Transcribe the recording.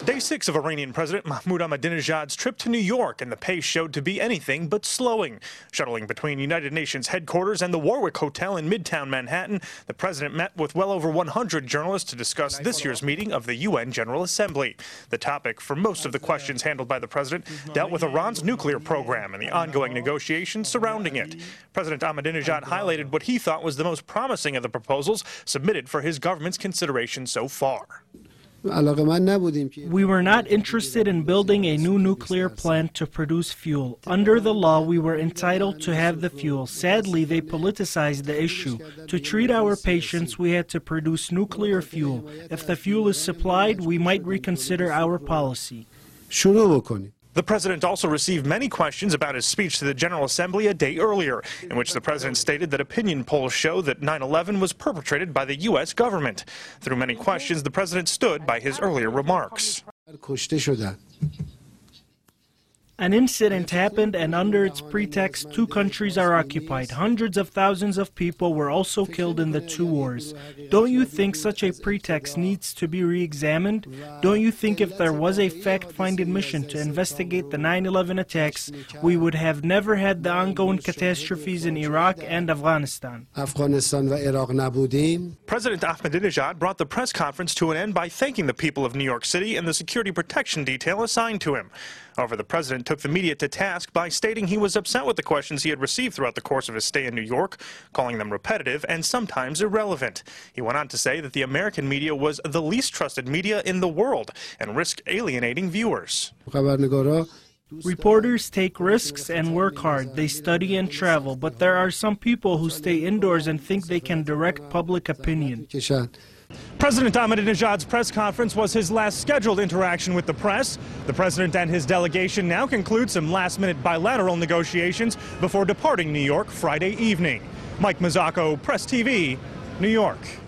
Day 6 of Iranian President Mahmoud Ahmadinejad's trip to New York, and the pace showed to be anything but slowing. Shuttling between United Nations headquarters and the Warwick Hotel in Midtown Manhattan, the president met with well over 100 journalists to discuss this year's meeting of the UN General Assembly. The topic for most of the questions handled by the president dealt with Iran's nuclear program and the ongoing negotiations surrounding it. President Ahmadinejad highlighted what he thought was the most promising of the proposals submitted for his government's consideration so far. We were not interested in building a new nuclear plant to produce fuel. Under the law, we were entitled to have the fuel. Sadly, they politicized the issue. To treat our patients, we had to produce nuclear fuel. If the fuel is supplied, we might reconsider our policy. The president also received many questions about his speech to the General Assembly a day earlier, in which the president stated that opinion polls show that 9/11 was perpetrated by the U.S. government. Through many questions, the president stood by his earlier remarks. An incident happened, and under its pretext, two countries are occupied. Hundreds of thousands of people were also killed in the two wars. Don't you think such a pretext needs to be re-examined? Don't you think if there was a fact-finding mission to investigate the 9/11 attacks, we would have never had the ongoing catastrophes in Iraq and Afghanistan? President Ahmadinejad brought the press conference to an end by thanking the people of New York City and the security protection detail assigned to him. However, the president took the media to task by stating he was upset with the questions he had received throughout the course of his stay in New York, calling them repetitive and sometimes irrelevant. He went on to say that the American media was the least trusted media in the world and risked alienating viewers. Reporters take risks and work hard. They study and travel, but there are some people who stay indoors and think they can direct public opinion. President Ahmadinejad's press conference was his last scheduled interaction with the press. The president and his delegation now conclude some last-minute bilateral negotiations before departing New York Friday evening. Mike Mazzocco, Press TV, New York.